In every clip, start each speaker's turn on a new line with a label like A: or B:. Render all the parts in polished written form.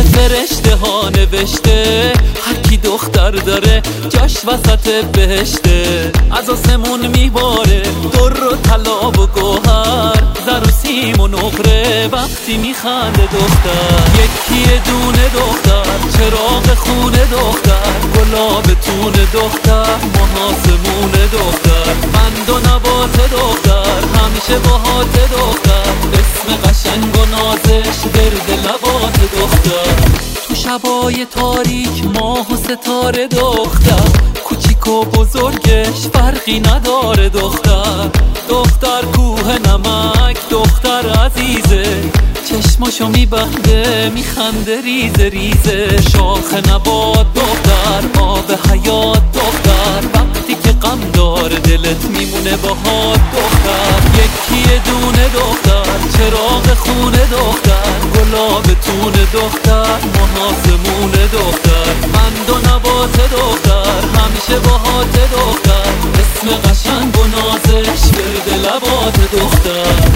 A: فرشته ها نوشته هر کی دختر داره جاش وسط بهشته. از آسمون میباره در و طلا و گوهر، زر و سیم و نقره وقتی میخنده دختر. یکی دونه دختر، چراغ خونه دختر، گلاب تون دختر، محاسمون دختر، قند و نبات دختر، همیشه باهات دختر، اسم قشنگ و نازش ورد لبات دختر. تو شبای تاریک ماه و ستاره دختر، کوچیک و بزرگش فرقی نداره دختر. دختر کوه نمک دختر عزیزه، چشماشو میبنده میخنده ریزه ریزه. شاخ نبات دختر، آب حیات دختر، وقتی که غم داره دلت میمونه باهات دختر. یکی دونه دختر، چراغ خونه دختر، گلاب تون دختر، محاسمون دختر، قند و نبات دختر، همیشه باهات دختر، اسم قشنگ و نازش ورد لبات دختر.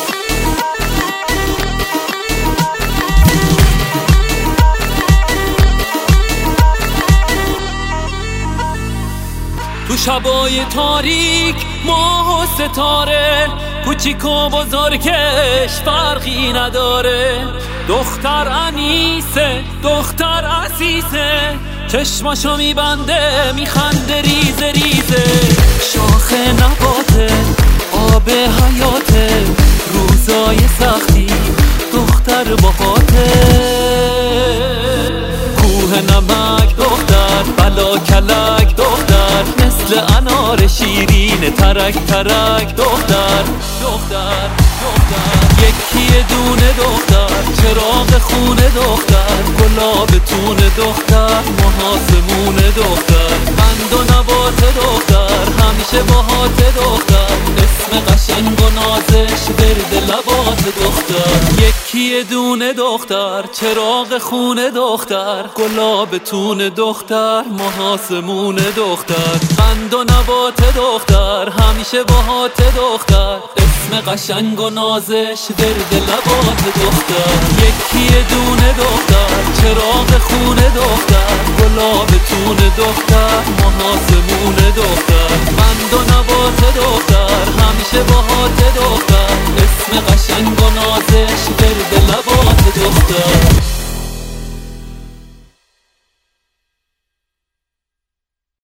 A: تو شبای تاریک ماه و ستاره، کوچیک و بزرگش فرقی نداره. دختر انیسه دختر عزیزه، چشماشو میبنده میخنده ریزه ریزه. شاخ نباته آب حیاته، روزای سختی دختر باهاته. کوه نمک دختر، بلا کلک دختر، مثل انار شیرین ترک ترک دختر دختر دختر. یکی دونه دختر، چراغ خونه دختر، گلاب تون دختر، محاسمون دختر، قند و نبات دختر، همیشه باهات دختر، اسم قشنگ و نازش ورد لبات دختر. یکی دونه دختر، چراغ خونه دختر، گلاب تون دختر، محاسمون دختر، قند و نبات دختر، همیشه باهات دختر، اسم قشنگ و نازش ورد لبات دختر. یکی دونه دختر، چراغ خونه دختر، گلاب تون دختر، محاسمون دختر، قند و نبات دختر، همیشه باهات